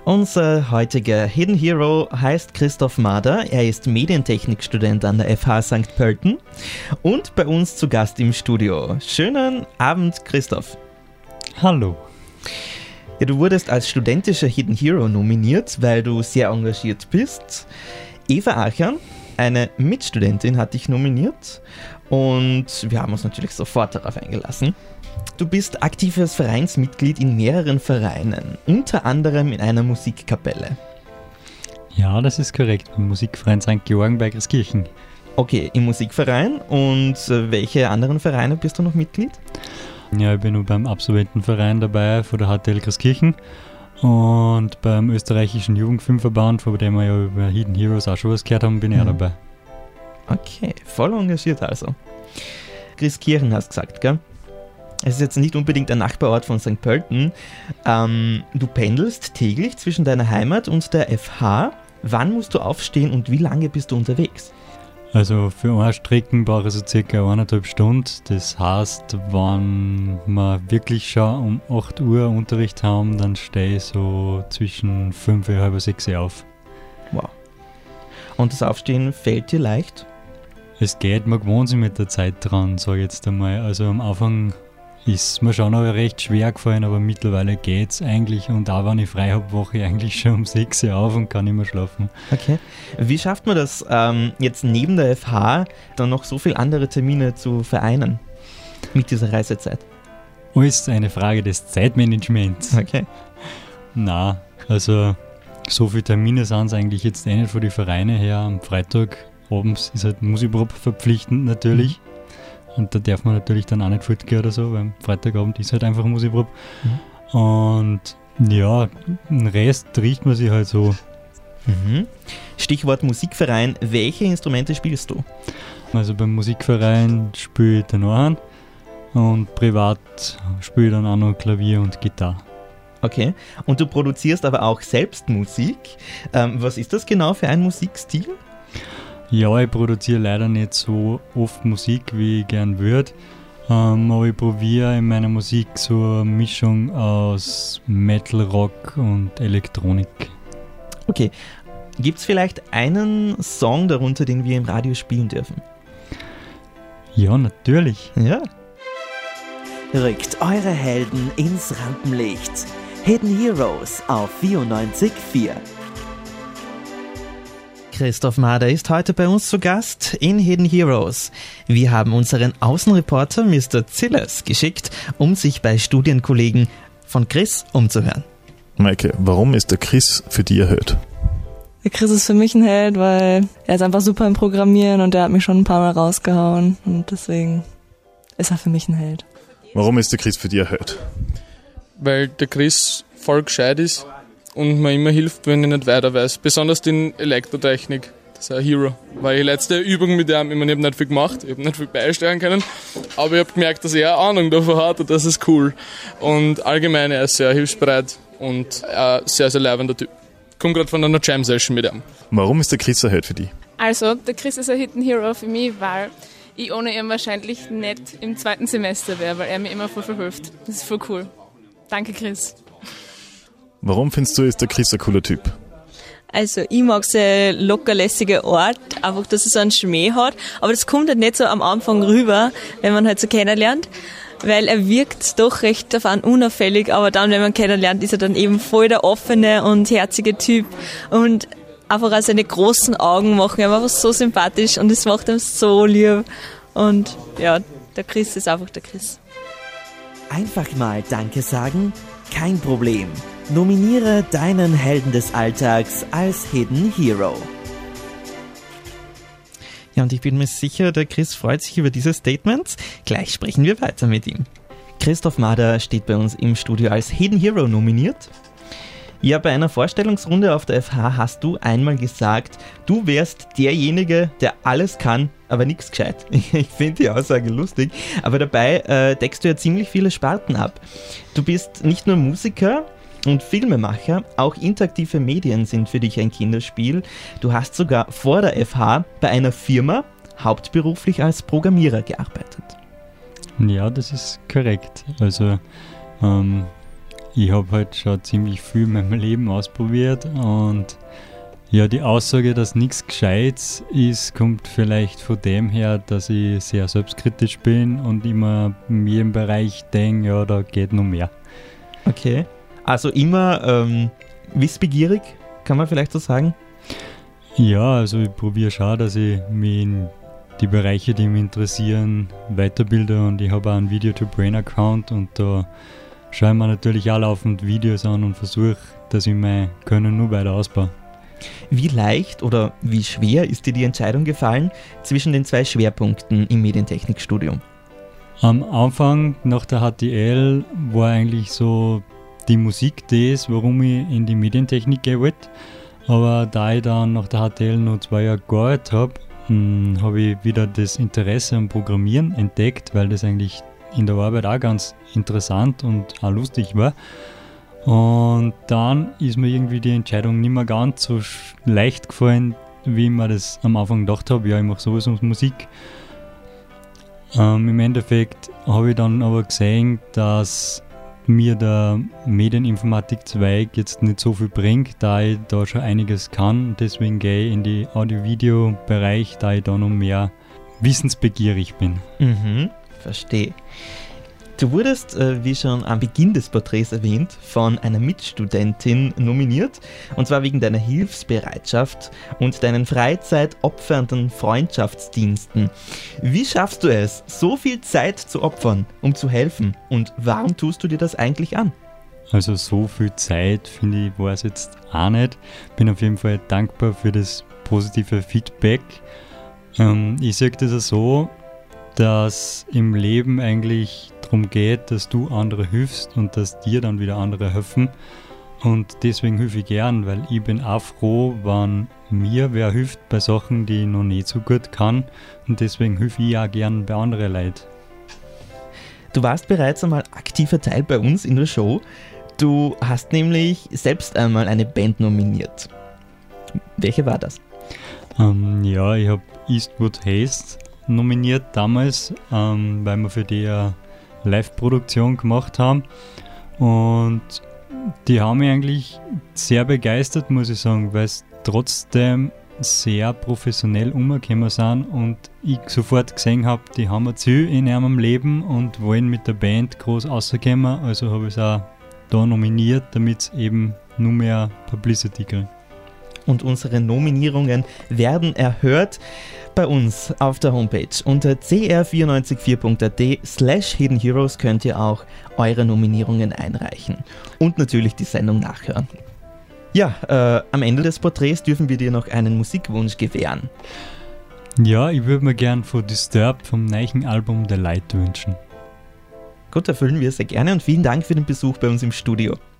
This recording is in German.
Unser heutiger Hidden Hero heißt Christoph Mader. Er ist Medientechnikstudent an der FH St. Pölten und bei uns zu Gast im Studio. Schönen Abend, Christoph. Hallo. Ja, du wurdest als studentischer Hidden Hero nominiert, weil du sehr engagiert bist. Eva Archern, eine Mitstudentin, hat dich nominiert und wir haben uns natürlich sofort darauf eingelassen. Du bist aktives Vereinsmitglied in mehreren Vereinen, unter anderem in einer Musikkapelle. Ja, das ist korrekt, im Musikverein St. Georgen bei Christkirchen. Okay, im Musikverein. Und welche anderen Vereine bist du noch Mitglied? Ja, ich bin nur beim Absolventenverein dabei von der HTL Christkirchen und beim österreichischen Jugendfilmverband, von dem wir ja über Hidden Heroes auch schon was gehört haben, bin ich auch dabei. Okay, voll engagiert also. Christkirchen hast du gesagt, gell? Es ist jetzt nicht unbedingt ein Nachbarort von St. Pölten. Du pendelst täglich zwischen deiner Heimat und der FH. Wann musst du aufstehen und wie lange bist du unterwegs? Also für eine Strecke brauche ich so circa 1,5 Stunden. Das heißt, wenn wir wirklich schon um 8 Uhr Unterricht haben, dann stehe ich so zwischen 5 und halb 6 Uhr auf. Wow. Und das Aufstehen fällt dir leicht? Es geht, man gewohnt sich mit der Zeit dran, sage ich jetzt einmal. Also am Anfang ist mir schon noch recht schwer gefallen, aber mittlerweile geht's eigentlich und auch wenn ich frei habe, wache ich eigentlich schon um 6 Uhr auf und kann nicht mehr schlafen. Okay. Wie schafft man das jetzt neben der FH dann noch so viele andere Termine zu vereinen mit dieser Reisezeit? Alles eine Frage des Zeitmanagements. Okay. Na, also so viele Termine sind es eigentlich jetzt nicht von den Vereinen her. Am Freitag abends ist halt Musikprobe verpflichtend natürlich. Und da darf man natürlich dann auch nicht fortgehen oder so, weil am Freitagabend ist halt einfach Musikprobe. Und ja, den Rest riecht man sich halt so. Stichwort Musikverein, welche Instrumente spielst du? Also beim Musikverein spiele ich Tenorhorn und privat spiele ich dann auch noch Klavier und Gitarre. Okay, und du produzierst aber auch selbst Musik. Was ist das genau für ein Musikstil? Ja, ich produziere leider nicht so oft Musik, wie ich gern würde, aber ich probiere in meiner Musik so eine Mischung aus Metal, Rock und Elektronik. Okay, gibt es vielleicht einen Song darunter, den wir im Radio spielen dürfen? Ja, natürlich. Ja. Rückt eure Helden ins Rampenlicht. Hidden Heroes auf 94.4. Christoph Mader ist heute bei uns zu Gast in Hidden Heroes. Wir haben unseren Außenreporter Mr. Zillers geschickt, um sich bei Studienkollegen von Chris umzuhören. Maike, warum ist der Chris für dich ein Held? Der Chris ist für mich ein Held, weil er ist einfach super im Programmieren und der hat mich schon ein paar Mal rausgehauen und deswegen ist er für mich ein Held. Warum ist der Chris für dich ein Held? Weil der Chris voll gescheit ist und mir immer hilft, wenn ich nicht weiter weiß. Besonders in Elektrotechnik. Das ist ein Hero. Weil die letzte Übung mit ihm, ich habe nicht viel gemacht, ich habe nicht viel beisteuern können, aber ich habe gemerkt, dass er Ahnung davon hat und das ist cool. Und allgemein, er ist sehr hilfsbereit und ein sehr, sehr leibender Typ. Ich komme gerade von einer Jam-Session mit ihm. Warum ist der Chris ein Held für dich? Also, der Chris ist ein Hidden Hero für mich, weil ich ohne ihn wahrscheinlich nicht im 2. Semester wäre, weil er mir immer voll hilft. Das ist voll cool. Danke, Chris. Warum findest du, ist der Chris ein cooler Typ? Also ich mag seine lockerlässige Art, einfach, dass er so einen Schmäh hat, aber das kommt halt nicht so am Anfang rüber, wenn man halt so kennenlernt, weil er wirkt doch recht auf einen unauffällig, aber dann, wenn man kennenlernt, ist er dann eben voll der offene und herzige Typ und einfach auch seine großen Augen machen ihm einfach so sympathisch und es macht ihm so lieb und ja, der Chris ist einfach der Chris. Einfach mal Danke sagen? Kein Problem. Nominiere deinen Helden des Alltags als Hidden Hero. Ja, und ich bin mir sicher, der Chris freut sich über diese Statements. Gleich sprechen wir weiter mit ihm. Christoph Mader steht bei uns im Studio als Hidden Hero nominiert. Ja, bei einer Vorstellungsrunde auf der FH hast du einmal gesagt, du wärst derjenige, der alles kann, aber nichts gescheit. Ich finde die Aussage lustig, aber dabei deckst du ja ziemlich viele Sparten ab. Du bist nicht nur Musiker und Filmemacher, auch interaktive Medien sind für dich ein Kinderspiel. Du hast sogar vor der FH bei einer Firma hauptberuflich als Programmierer gearbeitet. Ja, das ist korrekt. Also ich habe halt schon ziemlich viel in meinem Leben ausprobiert und ja, die Aussage, dass nichts Gescheites ist, kommt vielleicht von dem her, dass ich sehr selbstkritisch bin und immer in jedem Bereich denke, ja, da geht noch mehr. Okay. Also immer wissbegierig, kann man vielleicht so sagen? Ja, also ich probiere schon, dass ich mich in die Bereiche, die mich interessieren, weiterbilde und ich habe auch einen Video-to-Brain-Account und da schaue ich mir natürlich auch laufend Videos an und versuche, dass ich mein Können nur weiter ausbaue. Wie leicht oder wie schwer ist dir die Entscheidung gefallen zwischen den 2 Schwerpunkten im Medientechnikstudium? Am Anfang nach der HTL war eigentlich so die Musik das, warum ich in die Medientechnik gehen wollte. Aber da ich dann nach der HTL noch 2 Jahre gearbeitet habe ich wieder das Interesse am Programmieren entdeckt, weil das eigentlich in der Arbeit auch ganz interessant und auch lustig war. Und dann ist mir irgendwie die Entscheidung nicht mehr ganz so leicht gefallen, wie ich mir das am Anfang gedacht habe. Ja, ich mache sowieso Musik. Im Endeffekt habe ich dann aber gesehen, dass mir der Medieninformatik-Zweig jetzt nicht so viel bringt, da ich da schon einiges kann. Deswegen gehe ich in die Audio-Video-Bereich, da ich da noch mehr wissensbegierig bin. Verstehe. Du wurdest, wie schon am Beginn des Porträts erwähnt, von einer Mitstudentin nominiert, und zwar wegen deiner Hilfsbereitschaft und deinen freizeitopfernden Freundschaftsdiensten. Wie schaffst du es, so viel Zeit zu opfern, um zu helfen, und warum tust du dir das eigentlich an? Also so viel Zeit, finde ich, war es jetzt auch nicht. Bin auf jeden Fall dankbar für das positive Feedback. Ich sehe das so, dass im Leben eigentlich darum geht, dass du andere hilfst und dass dir dann wieder andere helfen. Und deswegen helfe ich gern, weil ich bin auch froh, wenn mir wer hilft bei Sachen, die ich noch nicht so gut kann. Und deswegen helfe ich auch gern bei anderen Leuten. Du warst bereits einmal aktiver Teil bei uns in der Show. Du hast nämlich selbst einmal eine Band nominiert. Welche war das? Ja, ich habe Eastwood Haste nominiert damals, weil wir für die eine Live-Produktion gemacht haben. Und die haben mich eigentlich sehr begeistert, muss ich sagen, weil es trotzdem sehr professionell umgekommen sind und ich sofort gesehen habe, die haben ein Ziel in ihrem Leben und wollen mit der Band groß rauskommen. Also habe ich es auch da nominiert, damit es eben nur mehr Publicity kriegt. Und unsere Nominierungen werden erhört bei uns auf der Homepage. Unter cr944.at/Hidden Heroes könnt ihr auch eure Nominierungen einreichen und natürlich die Sendung nachhören. Ja, am Ende des Porträts dürfen wir dir noch einen Musikwunsch gewähren. Ja, ich würde mir gern von Disturbed vom neuen Album The Light wünschen. Gut, erfüllen wir sehr gerne und vielen Dank für den Besuch bei uns im Studio.